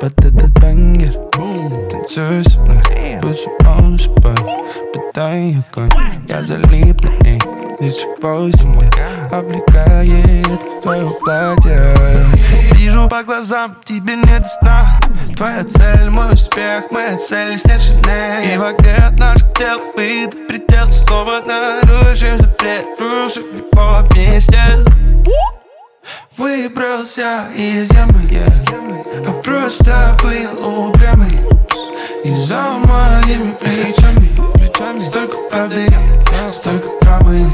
под этот бангер. Танцуй со мной, будь он спой, подай огонь. Я залип на ней, ничего себе облекает твое платье. Вижу по глазам, тебе нет сна. Твоя цель, мой успех, моя цель снять Шинель. И в огне от наших тел выйдет предел. Снова нарушим запрет, рушим его вместе. Выбрался из ямы, а просто был упрямый. И за моими плечами столько правды, столько драмы.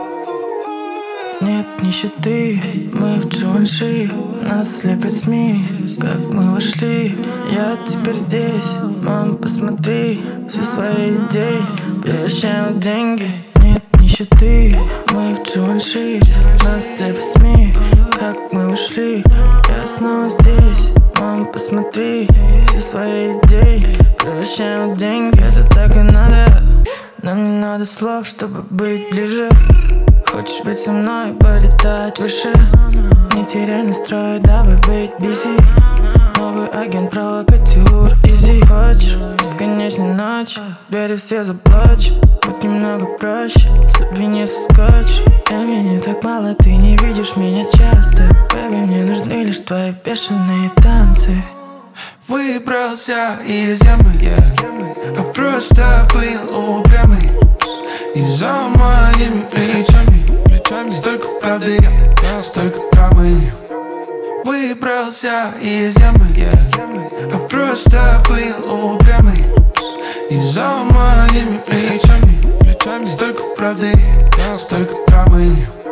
Нет нищеты, мы в Дживанши. Нас слепят СМИ, как мы вошли. Я теперь здесь, мам, посмотри. Все свои идеи превращаем в деньги. Нет нищеты, мы в Дживанши. Нас слепят СМИ, как мы вошли. Я снова здесь, мам, посмотри. Все свои идеи превращаем в деньги. Это так и надо. Нам не надо слов, чтобы быть ближе. Хочешь быть со мной, полетать выше? Не теряй настрой, давай быть busy. Новый агент провокатюр, easy. Хочешь бесконечной ночи, двери все заплачь. Будь немного проще, с любви не соскочь. Времени так мало, ты не видишь меня часто. Бэби, мне нужны лишь твои бешеные танцы. Выбрался из ямы, а просто был упрямый. И за моими плечами столько правды, столько драмы. Выбрался из ямы, а просто был упрямый. И за моими плечами столько правды, столько драмы.